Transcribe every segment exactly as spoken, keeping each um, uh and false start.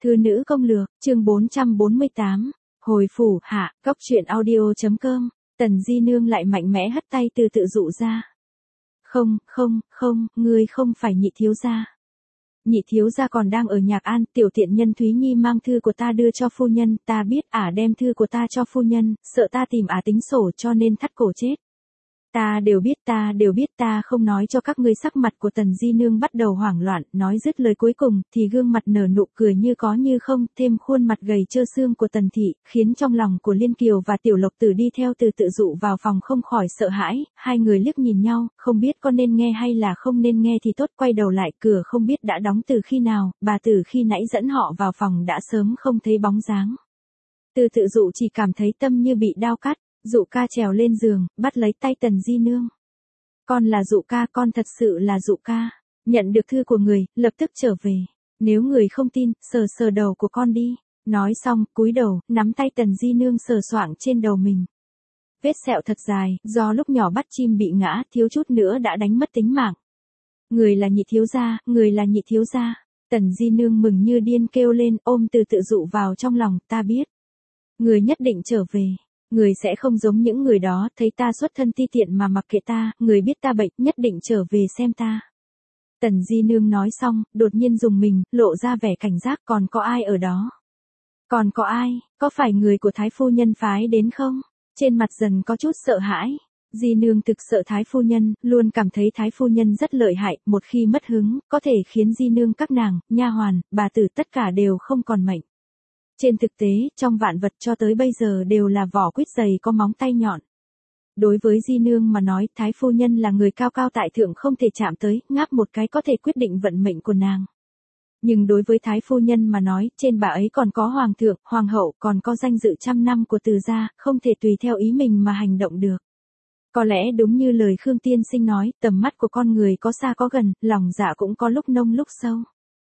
Thư nữ công lược, chương bốn trăm bốn mươi tám, hồi phủ, hạ, góc truyện audio.com, Tần Di Nương lại mạnh mẽ hất tay từ tự dụ ra. Không, không, không, ngươi không phải nhị thiếu gia. Nhị thiếu gia còn đang ở Nhạc An, tiểu tiện nhân Thúy Nhi mang thư của ta đưa cho phu nhân, ta biết ả đem thư của ta cho phu nhân, sợ ta tìm ả tính sổ cho nên thắt cổ chết. Ta đều biết ta đều biết ta không nói cho các ngươi. Sắc mặt của Tần Di Nương bắt đầu hoảng loạn, nói dứt lời cuối cùng, thì gương mặt nở nụ cười như có như không, thêm khuôn mặt gầy trơ xương của Tần Thị, khiến trong lòng của Liên Kiều và Tiểu Lộc Tử đi theo từ tự dụ vào phòng không khỏi sợ hãi, hai người liếc nhìn nhau, không biết có nên nghe hay là không nên nghe thì tốt. Quay đầu lại, cửa không biết đã đóng từ khi nào, bà Tử khi nãy dẫn họ vào phòng đã sớm không thấy bóng dáng. Từ tự dụ chỉ cảm thấy tâm như bị đao cắt. Dụ ca trèo lên giường, bắt lấy tay Tần Di Nương. Con là Dụ ca, con thật sự là Dụ ca. Nhận được thư của người, lập tức trở về. Nếu người không tin, sờ sờ đầu của con đi. Nói xong, cúi đầu, nắm tay Tần Di Nương sờ soạng trên đầu mình. Vết sẹo thật dài, do lúc nhỏ bắt chim bị ngã, thiếu chút nữa đã đánh mất tính mạng. Người là nhị thiếu gia, người là nhị thiếu gia. Tần Di Nương mừng như điên kêu lên, ôm từ tự dụ vào trong lòng, ta biết. Người nhất định trở về. Người sẽ không giống những người đó, thấy ta xuất thân ti tiện mà mặc kệ ta, người biết ta bệnh, nhất định trở về xem ta. Tần Di Nương nói xong, đột nhiên dùng mình, lộ ra vẻ cảnh giác, còn có ai ở đó? Còn có ai, có phải người của Thái Phu Nhân phái đến không? Trên mặt dần có chút sợ hãi. Di Nương thực sợ Thái Phu Nhân, luôn cảm thấy Thái Phu Nhân rất lợi hại, một khi mất hứng, có thể khiến Di Nương các nàng, nha hoàn, bà tử tất cả đều không còn mệnh. Trên thực tế, trong vạn vật cho tới bây giờ đều là vỏ quýt dày có móng tay nhọn. Đối với Di Nương mà nói, Thái Phu Nhân là người cao cao tại thượng không thể chạm tới, ngáp một cái có thể quyết định vận mệnh của nàng. Nhưng đối với Thái Phu Nhân mà nói, trên bà ấy còn có Hoàng thượng, Hoàng hậu, còn có danh dự trăm năm của Từ gia, không thể tùy theo ý mình mà hành động được. Có lẽ đúng như lời Khương Tiên Sinh nói, tầm mắt của con người có xa có gần, lòng dạ cũng có lúc nông lúc sâu.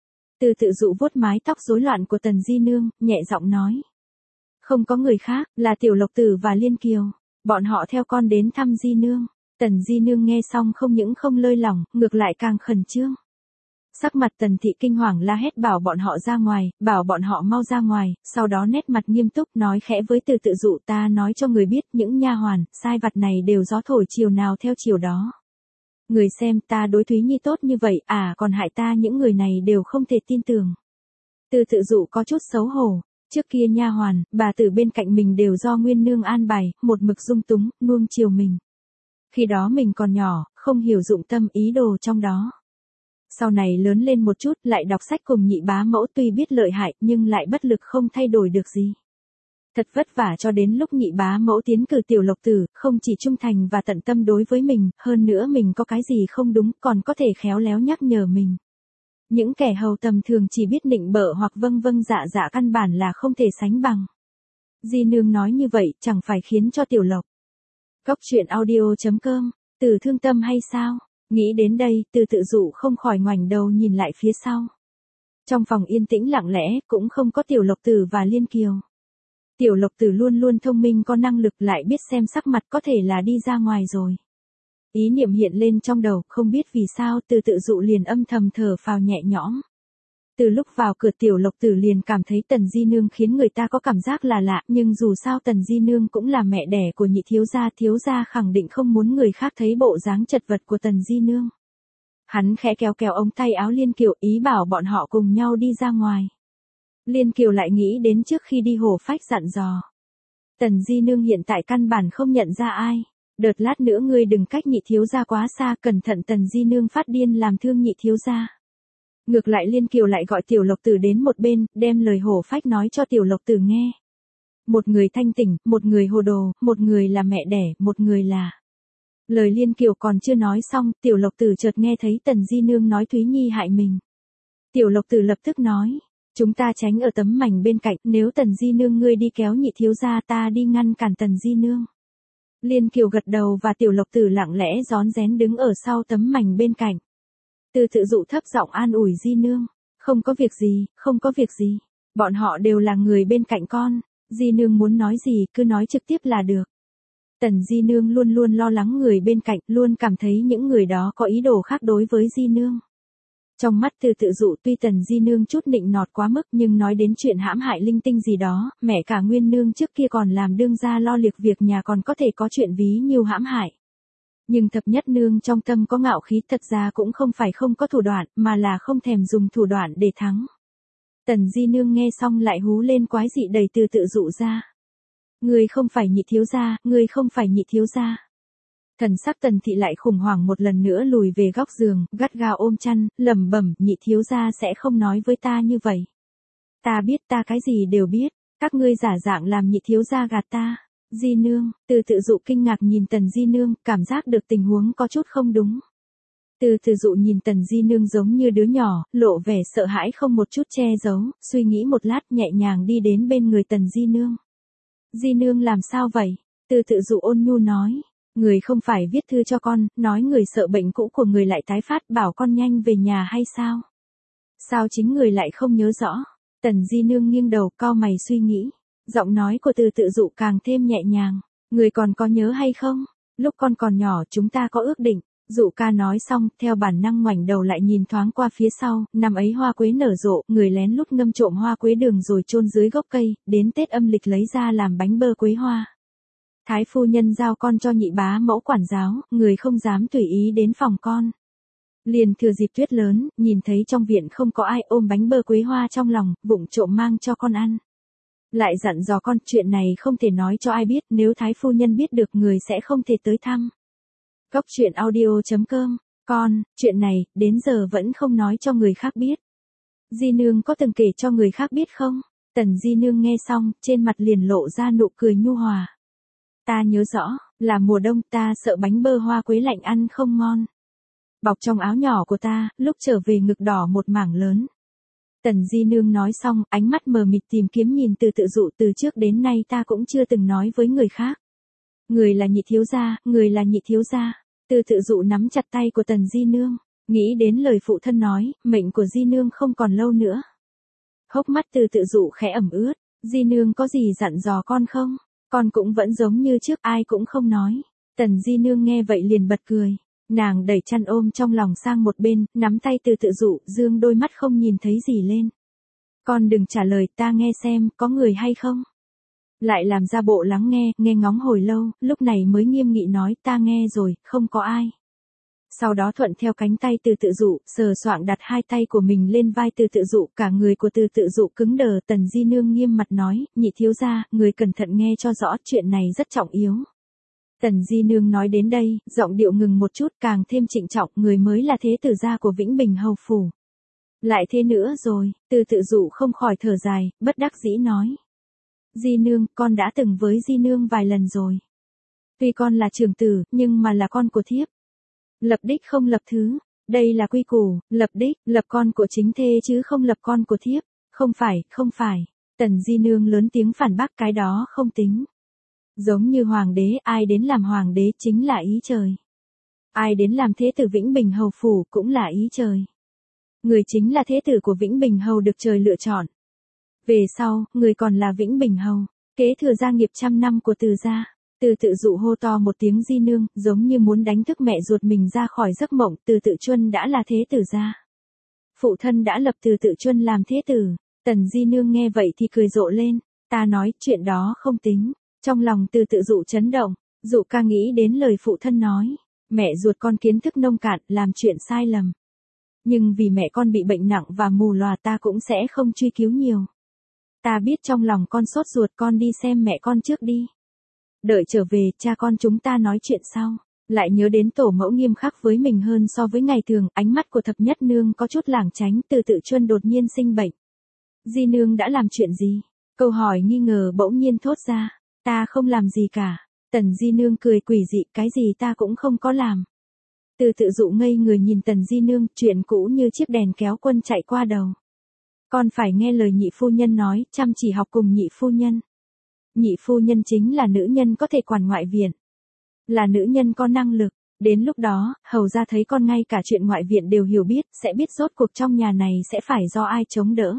Từ tự dụ vuốt mái tóc rối loạn của Tần Di Nương, nhẹ giọng nói. Không có người khác, là Tiểu Lộc Tử và Liên Kiều. Bọn họ theo con đến thăm Di Nương. Tần Di Nương nghe xong không những không lơi lỏng, ngược lại càng khẩn trương. Sắc mặt Tần Thị kinh hoàng la hét bảo bọn họ ra ngoài, bảo bọn họ mau ra ngoài, sau đó nét mặt nghiêm túc nói khẽ với từ tự dụ, ta nói cho người biết những nha hoàn, sai vặt này đều gió thổi chiều nào theo chiều đó. Người xem ta đối Thúy Nhi tốt như vậy, à còn hại ta những người này đều không thể tin tưởng. Từ tự dụ có chút xấu hổ, trước kia nha hoàn, bà tử bên cạnh mình đều do Nguyên Nương an bài, một mực dung túng, nuông chiều mình. Khi đó mình còn nhỏ, không hiểu dụng tâm ý đồ trong đó. Sau này lớn lên một chút, lại đọc sách cùng nhị bá mẫu tuy biết lợi hại, nhưng lại bất lực không thay đổi được gì. Thật vất vả cho đến lúc nhị bá mẫu tiến cử Tiểu Lộc Tử, không chỉ trung thành và tận tâm đối với mình, hơn nữa mình có cái gì không đúng, còn có thể khéo léo nhắc nhở mình. Những kẻ hầu tầm thường chỉ biết nịnh bợ hoặc vâng vâng dạ dạ căn bản là không thể sánh bằng. Di Nương nói như vậy, chẳng phải khiến cho Tiểu Lộc. Góc truyện audio.com, từ thương tâm hay sao? Nghĩ đến đây, từ tự dụ không khỏi ngoảnh đầu nhìn lại phía sau. Trong phòng yên tĩnh lặng lẽ, cũng không có Tiểu Lộc Tử và Liên Kiều. Tiểu Lộc Tử luôn luôn thông minh có năng lực lại biết xem sắc mặt có thể là đi ra ngoài rồi. Ý niệm hiện lên trong đầu, không biết vì sao từ tự dụ liền âm thầm thở phào nhẹ nhõm. Từ lúc vào cửa Tiểu Lộc Tử liền cảm thấy Tần Di Nương khiến người ta có cảm giác là lạ, nhưng dù sao Tần Di Nương cũng là mẹ đẻ của nhị thiếu gia, thiếu gia khẳng định không muốn người khác thấy bộ dáng chật vật của Tần Di Nương. Hắn khẽ kéo kéo ống tay áo Liên Kiều, ý bảo bọn họ cùng nhau đi ra ngoài. Liên Kiều lại nghĩ đến trước khi đi hổ phách dặn dò. Tần Di Nương hiện tại căn bản không nhận ra ai. Đợt lát nữa ngươi đừng cách nhị thiếu gia quá xa, cẩn thận Tần Di Nương phát điên làm thương nhị thiếu gia. Ngược lại Liên Kiều lại gọi Tiểu Lộc Tử đến một bên, đem lời hổ phách nói cho Tiểu Lộc Tử nghe. Một người thanh tỉnh, một người hồ đồ, một người là mẹ đẻ, một người là... Lời Liên Kiều còn chưa nói xong, Tiểu Lộc Tử chợt nghe thấy Tần Di Nương nói Thúy Nhi hại mình. Tiểu Lộc Tử lập tức nói. Chúng ta tránh ở tấm mảnh bên cạnh, nếu Tần Di Nương ngươi đi kéo nhị thiếu gia ta đi ngăn cản Tần Di Nương. Liên Kiều gật đầu và Tiểu Lộc Tử lặng lẽ rón rén đứng ở sau tấm mảnh bên cạnh. Từ tự dụ thấp giọng an ủi Di Nương, không có việc gì, không có việc gì, bọn họ đều là người bên cạnh con, Di Nương muốn nói gì cứ nói trực tiếp là được. Tần Di Nương luôn luôn lo lắng người bên cạnh, luôn cảm thấy những người đó có ý đồ khác đối với Di Nương. Trong mắt Từ Tự Dụ tuy Tần Di Nương chút nịnh nọt quá mức nhưng nói đến chuyện hãm hại linh tinh gì đó, mẹ cả Nguyên Nương trước kia còn làm đương gia lo liệt việc nhà còn có thể có chuyện ví như hãm hại. Nhưng Thập Nhất Nương trong tâm có ngạo khí thật ra cũng không phải không có thủ đoạn, mà là không thèm dùng thủ đoạn để thắng. Tần Di Nương nghe xong lại hú lên quái dị đẩy Từ Tự Dụ ra. Ngươi không phải Nhị thiếu gia, ngươi không phải Nhị thiếu gia. Thần sắc Tần thị lại khủng hoảng một lần nữa lùi về góc giường, gắt gao ôm chăn, lẩm bẩm, Nhị thiếu gia sẽ không nói với ta như vậy. Ta biết, ta cái gì đều biết, các ngươi giả dạng làm Nhị thiếu gia gạt ta. Di Nương, Từ Tự Dụ kinh ngạc nhìn Tần Di Nương, cảm giác được tình huống có chút không đúng. Từ Tự Dụ nhìn Tần Di Nương giống như đứa nhỏ, lộ vẻ sợ hãi không một chút che giấu, suy nghĩ một lát nhẹ nhàng đi đến bên người Tần Di Nương. Di Nương làm sao vậy? Từ Tự Dụ ôn nhu nói. Người không phải viết thư cho con, nói người sợ bệnh cũ của người lại tái phát bảo con nhanh về nhà hay sao? Sao chính người lại không nhớ rõ? Tần Di Nương nghiêng đầu cau mày suy nghĩ. Giọng nói của Từ Tự Dụ càng thêm nhẹ nhàng. Người còn có nhớ hay không? Lúc con còn nhỏ chúng ta có ước định. Dụ ca nói xong, theo bản năng ngoảnh đầu lại nhìn thoáng qua phía sau, năm ấy hoa quế nở rộ, người lén lút ngâm trộm hoa quế đường rồi chôn dưới gốc cây, đến Tết âm lịch lấy ra làm bánh bơ quế hoa. Thái phu nhân giao con cho nhị bá mẫu quản giáo, người không dám tùy ý đến phòng con. Liền thừa dịp tuyết lớn, nhìn thấy trong viện không có ai, ôm bánh bơ quế hoa trong lòng, vụng trộm mang cho con ăn. Lại dặn dò con, chuyện này không thể nói cho ai biết, nếu thái phu nhân biết được người sẽ không thể tới thăm. Cốc truyện audio chấm com, con, chuyện này, đến giờ vẫn không nói cho người khác biết. Di Nương có từng kể cho người khác biết không? Tần Di Nương nghe xong, trên mặt liền lộ ra nụ cười nhu hòa. Ta nhớ rõ, là mùa đông ta sợ bánh bơ hoa quế lạnh ăn không ngon. Bọc trong áo nhỏ của ta, lúc trở về ngực đỏ một mảng lớn. Tần Di Nương nói xong, ánh mắt mờ mịt tìm kiếm nhìn Từ Tự Dụ, từ trước đến nay ta cũng chưa từng nói với người khác. Người là Nhị thiếu gia, người là Nhị thiếu gia. Từ Tự Dụ nắm chặt tay của Tần Di Nương, nghĩ đến lời phụ thân nói, mệnh của Di Nương không còn lâu nữa. Hốc mắt Từ Tự Dụ khẽ ẩm ướt, Di Nương có gì dặn dò con không? Con cũng vẫn giống như trước, ai cũng không nói. Tần Di Nương nghe vậy liền bật cười. Nàng đẩy chăn ôm trong lòng sang một bên, nắm tay Từ Tự Dụ, dương đôi mắt không nhìn thấy gì lên. Con đừng trả lời, ta nghe xem, có người hay không? Lại làm ra bộ lắng nghe, nghe ngóng hồi lâu, lúc này mới nghiêm nghị nói, ta nghe rồi, không có ai. Sau đó thuận theo cánh tay Từ Tự Dụ, sờ soạng đặt hai tay của mình lên vai Từ Tự Dụ, cả người của Từ Tự Dụ cứng đờ. Tần Di Nương nghiêm mặt nói, Nhị thiếu gia, người cẩn thận nghe cho rõ, chuyện này rất trọng yếu. Tần Di Nương nói đến đây, giọng điệu ngừng một chút, càng thêm trịnh trọng, người mới là thế tử gia của Vĩnh Bình hầu phủ. Lại thế nữa rồi, Từ Tự Dụ không khỏi thở dài, bất đắc dĩ nói. Di Nương, con đã từng với Di Nương vài lần rồi. Tuy con là trưởng tử, nhưng mà là con của thiếp. Lập đích không lập thứ, đây là quy củ, lập đích, lập con của chính thê chứ không lập con của thiếp. Không phải, không phải. Tần Di Nương lớn tiếng phản bác, cái đó không tính. Giống như hoàng đế, ai đến làm hoàng đế chính là ý trời. Ai đến làm thế tử Vĩnh Bình hầu phủ cũng là ý trời. Người chính là thế tử của Vĩnh Bình hầu được trời lựa chọn. Về sau, người còn là Vĩnh Bình hầu, kế thừa gia nghiệp trăm năm của Từ gia. Từ Tự Dụ hô to một tiếng Di Nương, giống như muốn đánh thức mẹ ruột mình ra khỏi giấc mộng. Từ Tự Chuân đã là thế tử gia. Phụ thân đã lập Từ Tự Chuân làm thế tử. Tần Di Nương nghe vậy thì cười rộ lên. Ta nói, chuyện đó không tính. Trong lòng Từ Tự Dụ chấn động, Dụ ca nghĩ đến lời phụ thân nói. Mẹ ruột con kiến thức nông cạn, làm chuyện sai lầm. Nhưng vì mẹ con bị bệnh nặng và mù lòa ta cũng sẽ không truy cứu nhiều. Ta biết trong lòng con sốt ruột, con đi xem mẹ con trước đi. Đợi trở về, cha con chúng ta nói chuyện sau. Lại nhớ đến tổ mẫu nghiêm khắc với mình hơn so với ngày thường, ánh mắt của Thập Nhất Nương có chút lảng tránh. Từ Tự Chuân đột nhiên sinh bệnh. Di Nương đã làm chuyện gì? Câu hỏi nghi ngờ bỗng nhiên thốt ra. Ta không làm gì cả. Tần Di Nương cười quỷ dị, cái gì ta cũng không có làm. Từ Tự Dụ ngây người nhìn Tần Di Nương, chuyện cũ như chiếc đèn kéo quân chạy qua đầu. Con phải nghe lời nhị phu nhân nói, chăm chỉ học cùng nhị phu nhân. Nhị phu nhân chính là nữ nhân có thể quản ngoại viện. Là nữ nhân có năng lực. Đến lúc đó, hầu ra thấy con ngay cả chuyện ngoại viện đều hiểu biết, sẽ biết rốt cuộc trong nhà này sẽ phải do ai chống đỡ.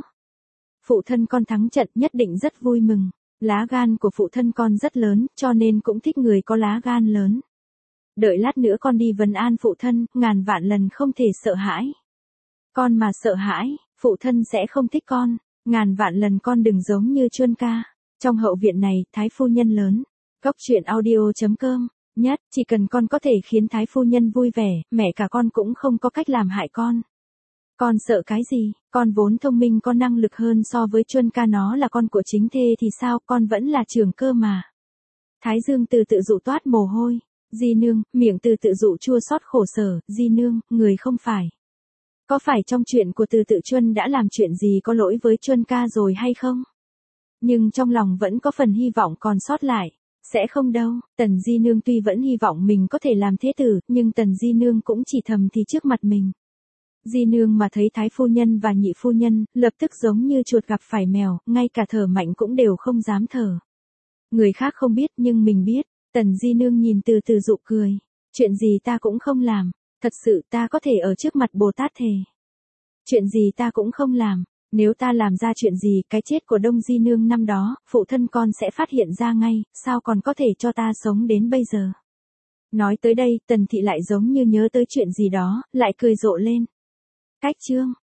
Phụ thân con thắng trận nhất định rất vui mừng. Lá gan của phụ thân con rất lớn, cho nên cũng thích người có lá gan lớn. Đợi lát nữa con đi vấn an phụ thân, ngàn vạn lần không thể sợ hãi. Con mà sợ hãi, phụ thân sẽ không thích con, ngàn vạn lần con đừng giống như Chuân ca. Trong hậu viện này, Thái phu nhân lớn. Góc truyện audio.com. Nhất, chỉ cần con có thể khiến Thái phu nhân vui vẻ, mẹ cả con cũng không có cách làm hại con. Con sợ cái gì, con vốn thông minh có năng lực hơn so với Chuân ca, nó là con của chính thê thì sao, con vẫn là trưởng cơ mà. Thái Dương từ tự dụ toát mồ hôi. Di nương, miệng từ tự dụ chua xót khổ sở, di nương, người không phải. Có phải trong chuyện của từ tự Chuân đã làm chuyện gì có lỗi với Chuân ca rồi hay không? Nhưng trong lòng vẫn có phần hy vọng còn sót lại. Sẽ không đâu, Tần Di Nương tuy vẫn hy vọng mình có thể làm thế tử, nhưng Tần Di Nương cũng chỉ thầm thì trước mặt mình. Di Nương mà thấy Thái phu nhân và nhị phu nhân, lập tức giống như chuột gặp phải mèo, ngay cả thở mạnh cũng đều không dám thở. Người khác không biết nhưng mình biết. Tần Di Nương nhìn từ từ dụ cười. Chuyện gì ta cũng không làm, thật sự ta có thể ở trước mặt Bồ Tát thề. Chuyện gì ta cũng không làm, nếu ta làm ra chuyện gì, cái chết của Đông Di Nương năm đó, phụ thân con sẽ phát hiện ra ngay, sao còn có thể cho ta sống đến bây giờ. Nói tới đây, Tần Thị lại giống như nhớ tới chuyện gì đó, lại cười rộ lên. Cách chương